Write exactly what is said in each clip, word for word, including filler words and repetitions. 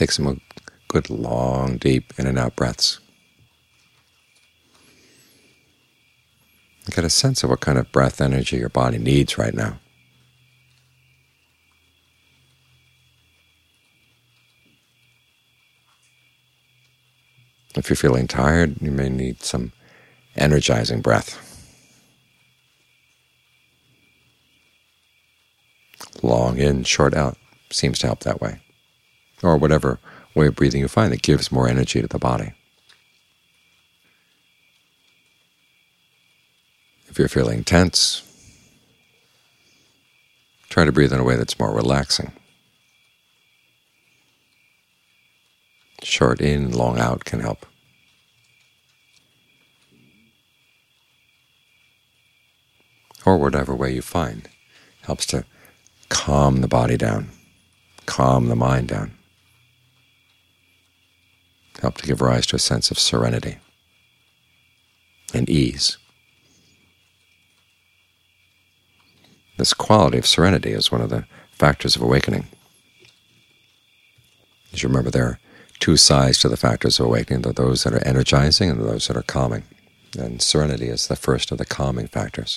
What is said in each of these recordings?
Take some good, long, deep in and out breaths. Get a sense of what kind of breath energy your body needs right now. If you're feeling tired, you may need some energizing breath. Long in, short out seems to help that way. Or whatever way of breathing you find that gives more energy to the body. If you're feeling tense, try to breathe in a way that's more relaxing. Short in, long out can help. Or whatever way you find helps to calm the body down, calm the mind down, help to give rise to a sense of serenity and ease. This quality of serenity is one of the factors of awakening. As you remember, there are two sides to the factors of awakening. There are those that are energizing and those that are calming. And serenity is the first of the calming factors.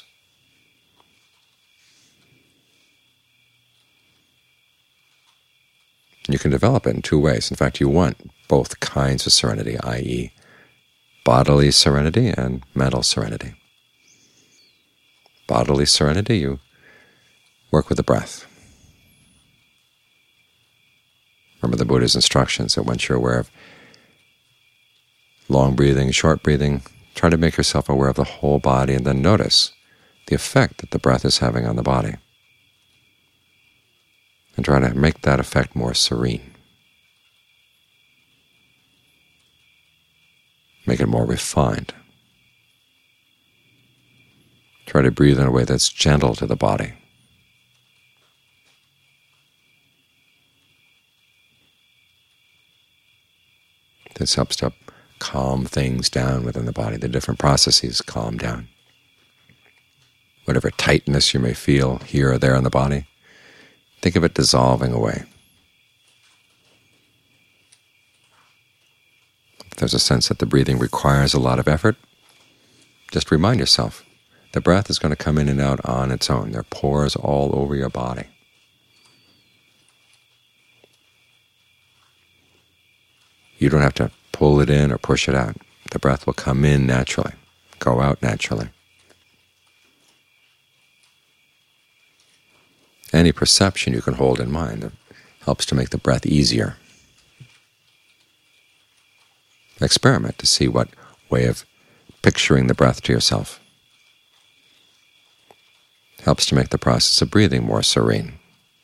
You can develop it in two ways. In fact, you want both kinds of serenity, that is bodily serenity and mental serenity. Bodily serenity, you work with the breath. Remember the Buddha's instructions that once you're aware of long breathing, short breathing, try to make yourself aware of the whole body and then notice the effect that the breath is having on the body. And try to make that effect more serene. Make it more refined. Try to breathe in a way that's gentle to the body. This helps to calm things down within the body. The different processes calm down. Whatever tightness you may feel here or there in the body, think of it dissolving away. If there's a sense that the breathing requires a lot of effort, just remind yourself, the breath is going to come in and out on its own. There are pores all over your body. You don't have to pull it in or push it out. The breath will come in naturally, go out naturally. Any perception you can hold in mind helps to make the breath easier. Experiment to see what way of picturing the breath to yourself helps to make the process of breathing more serene.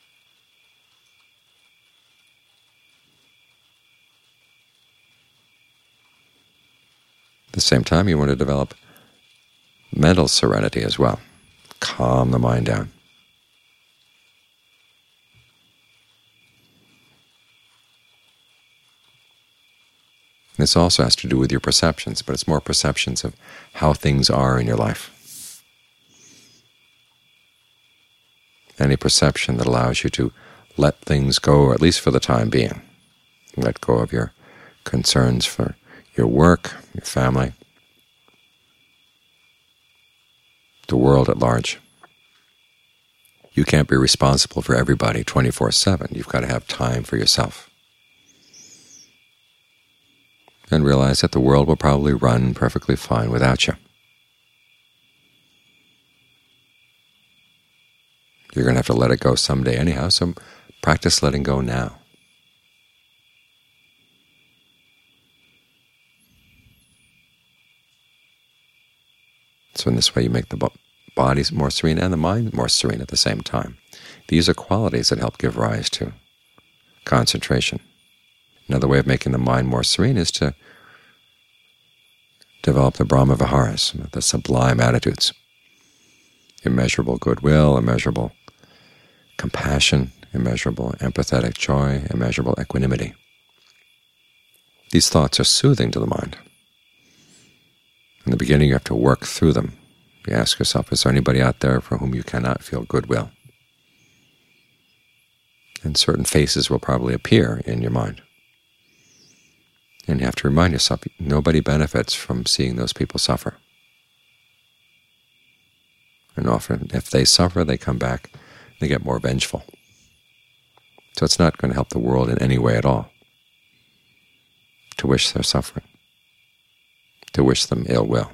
At the same time, you want to develop mental serenity as well. Calm the mind down. This also has to do with your perceptions, but it's more perceptions of how things are in your life. Any perception that allows you to let things go, at least for the time being. Let go of your concerns for your work, your family, the world at large. You can't be responsible for everybody twenty-four seven. You've got to have time for yourself. And realize that the world will probably run perfectly fine without you. You're going to have to let it go someday anyhow, so practice letting go now. So in this way you make the body more serene and the mind more serene at the same time. These are qualities that help give rise to concentration. Another way of making the mind more serene is to develop the Brahma Viharas, the sublime attitudes, immeasurable goodwill, immeasurable compassion, immeasurable empathetic joy, immeasurable equanimity. These thoughts are soothing to the mind. In the beginning, you have to work through them. You ask yourself, is there anybody out there for whom you cannot feel goodwill? And certain faces will probably appear in your mind. And you have to remind yourself, nobody benefits from seeing those people suffer. And often, if they suffer, they come back, they get more vengeful. So it's not going to help the world in any way at all to wish they're suffering, to wish them ill will.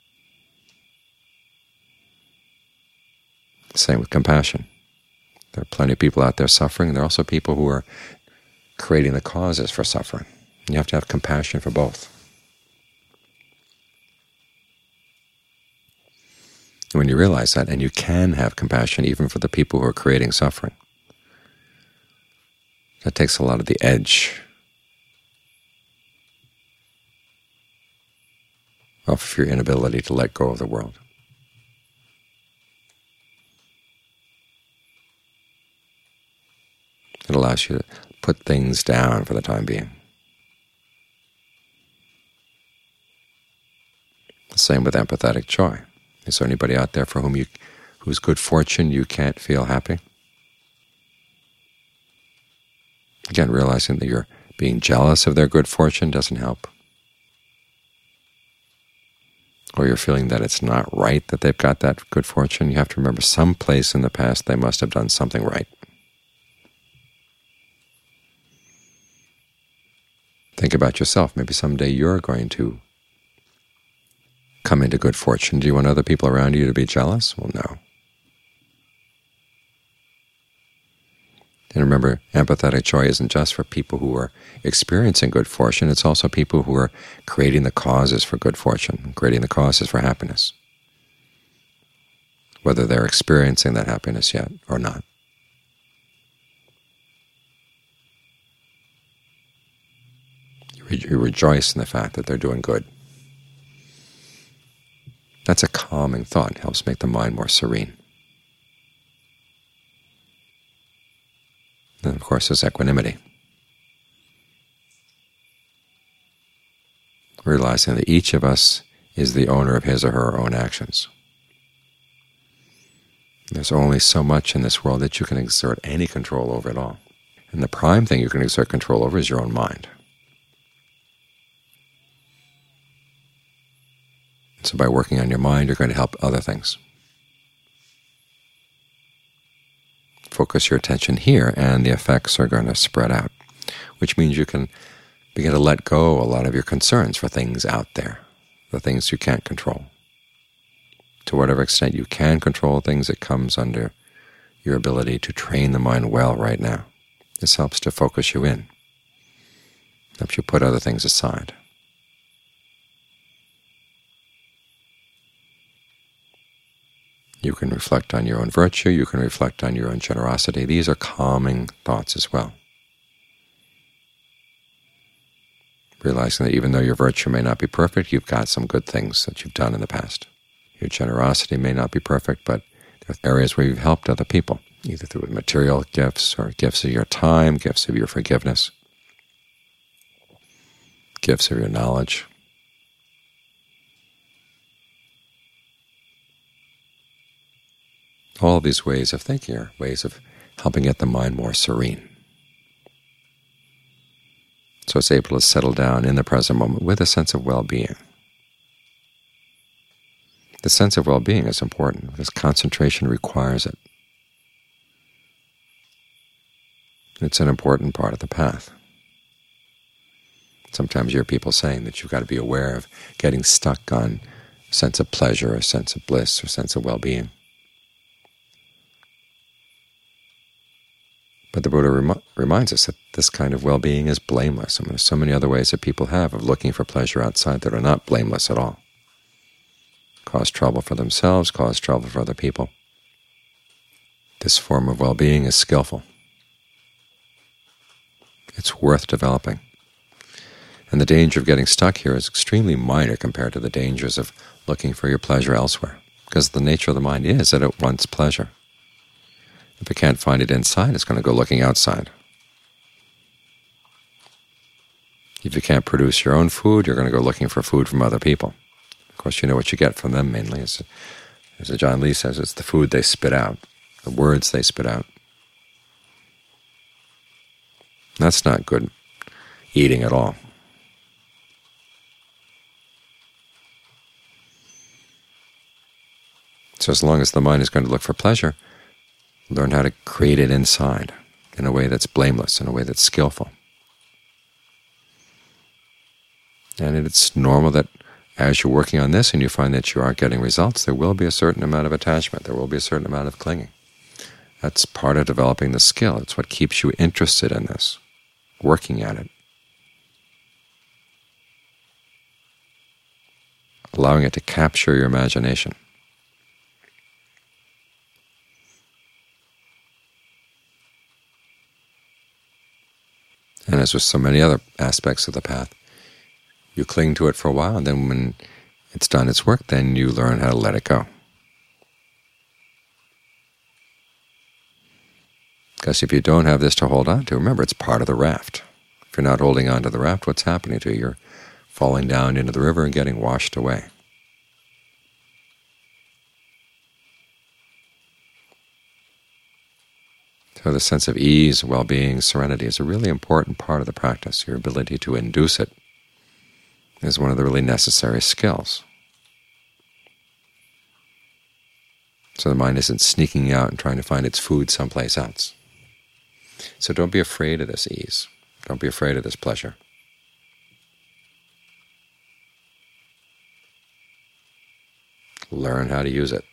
Same with compassion. There are plenty of people out there suffering, and there are also people who are creating the causes for suffering. You have to have compassion for both. And when you realize that, and you can have compassion even for the people who are creating suffering, that takes a lot of the edge off of your inability to let go of the world. It allows you to put things down for the time being. The same with empathetic joy. Is there anybody out there for whom you, whose good fortune you can't feel happy? Again, realizing that you're being jealous of their good fortune doesn't help. Or you're feeling that it's not right that they've got that good fortune. You have to remember, someplace in the past they must have done something right. Think about yourself. Maybe someday you're going to come into good fortune. Do you want other people around you to be jealous? Well, no. And remember, empathetic joy isn't just for people who are experiencing good fortune. It's also people who are creating the causes for good fortune, creating the causes for happiness, whether they're experiencing that happiness yet or not. You rejoice in the fact that they're doing good. That's a calming thought. It helps make the mind more serene. And of course, there's equanimity. Realizing that each of us is the owner of his or her own actions. There's only so much in this world that you can exert any control over at all. And the prime thing you can exert control over is your own mind. So by working on your mind, you're going to help other things. Focus your attention here, and the effects are going to spread out, which means you can begin to let go a lot of your concerns for things out there, the things you can't control. To whatever extent you can control things, it comes under your ability to train the mind well right now. This helps to focus you in, helps you put other things aside. You can reflect on your own virtue, you can reflect on your own generosity. These are calming thoughts as well. Realizing that even though your virtue may not be perfect, you've got some good things that you've done in the past. Your generosity may not be perfect, but there are areas where you've helped other people, either through material gifts or gifts of your time, gifts of your forgiveness, gifts of your knowledge. All of these ways of thinking are ways of helping get the mind more serene, so it's able to settle down in the present moment with a sense of well-being. The sense of well-being is important because concentration requires it. It's an important part of the path. Sometimes you hear people saying that you've got to be aware of getting stuck on a sense of pleasure, a sense of bliss, or a sense of well-being. But the Buddha rem reminds us that this kind of well-being is blameless. I mean, there's so many other ways that people have of looking for pleasure outside that are not blameless at all. Cause trouble for themselves, cause trouble for other people. This form of well-being is skillful. It's worth developing. And the danger of getting stuck here is extremely minor compared to the dangers of looking for your pleasure elsewhere, because the nature of the mind is that it wants pleasure. If it can't find it inside, it's going to go looking outside. If you can't produce your own food, you're going to go looking for food from other people. Of course, you know what you get from them mainly. As, as John Lee says, it's the food they spit out, the words they spit out. That's not good eating at all. So as long as the mind is going to look for pleasure, learn how to create it inside in a way that's blameless, in a way that's skillful. And it's normal that as you're working on this and you find that you aren't getting results, there will be a certain amount of attachment, there will be a certain amount of clinging. That's part of developing the skill. It's what keeps you interested in this, working at it, allowing it to capture your imagination. And as with so many other aspects of the path, you cling to it for a while, and then when it's done its work, then you learn how to let it go. Because if you don't have this to hold on to, remember, it's part of the raft. If you're not holding on to the raft, what's happening to you? You're falling down into the river and getting washed away. So the sense of ease, well-being, serenity is a really important part of the practice. Your ability to induce it is one of the really necessary skills. So the mind isn't sneaking out and trying to find its food someplace else. So don't be afraid of this ease. Don't be afraid of this pleasure. Learn how to use it.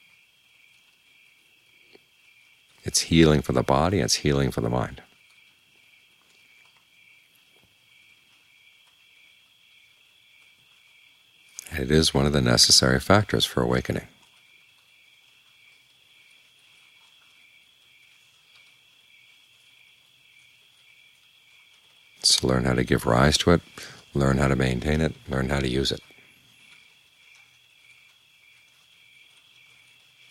It's healing for the body, it's healing for the mind. And it is one of the necessary factors for awakening. So learn how to give rise to it, learn how to maintain it, learn how to use it.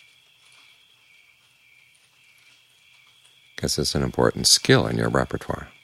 Because it's an important skill in your repertoire.